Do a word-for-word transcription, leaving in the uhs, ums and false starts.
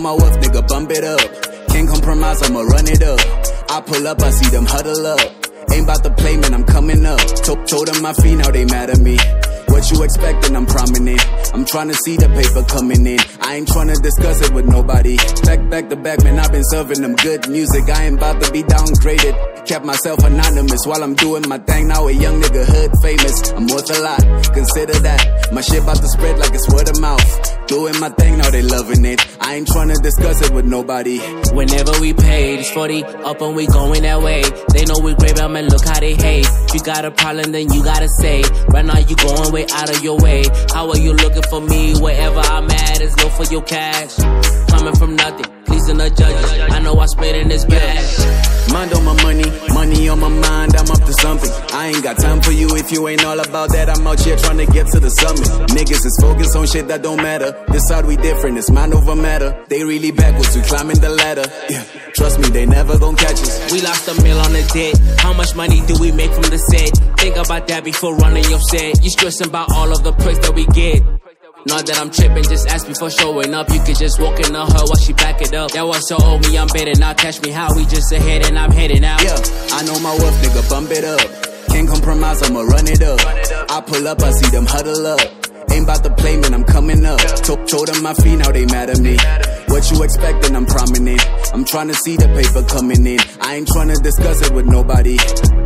my worth, nigga, bump it up. Can't compromise, I'ma run it up. I pull up, I see them huddle up. Ain't about to play, man, I'm coming up. Told, told them my feet, now they mad at me. What you expecting, I'm prominent. I'm tryna see the paper coming in. I ain't tryna discuss it with nobody. Back, back to back, man, I've been serving them good music. I ain't about to be downgraded. Kept myself anonymous while I'm doing my thing. Now a young nigga hood famous. I'm worth a lot, consider that. My shit about to spread like it's word of mouth. Doing my thing, now they loving it. I ain't tryna discuss it with nobody. Whenever we paid, it's forty up and we going that way. They know we great, man, look how they hate. If you got a problem, then you gotta say. Right now you going way out of your way. How are you looking for me? Wherever I'm at is low for your cash. Coming from nothing, pleasing the judges. I know I spit in this bag. Mind on my money, money on my mind, I'm up to something. I ain't got time for you if you ain't all about that. I'm out here trying to get to the summit. Niggas is focused on shit that don't matter. This side we different, it's mind over matter. They really backwards, we climbing the ladder. Yeah, trust me, they never gon' catch us. We lost a mill on the debt. How much money do we make from the set? Think about that before running your set. You stressing about all of the pricks that we get. Not that I'm tripping, just ask me for showing up. You could just walk in on her while she back it up. That was so old me, I'm better now. Catch me how we just ahead and I'm heading out. Yeah, I know my worth, nigga, bump it up. Can't compromise, I'ma run it up. I pull up, I see them huddle up. Ain't about to play, man, I'm coming up. Told, told them my feet, now they mad at me. What you expecting, I'm prominent. I'm tryna see the paper coming in. I ain't tryna discuss it with nobody.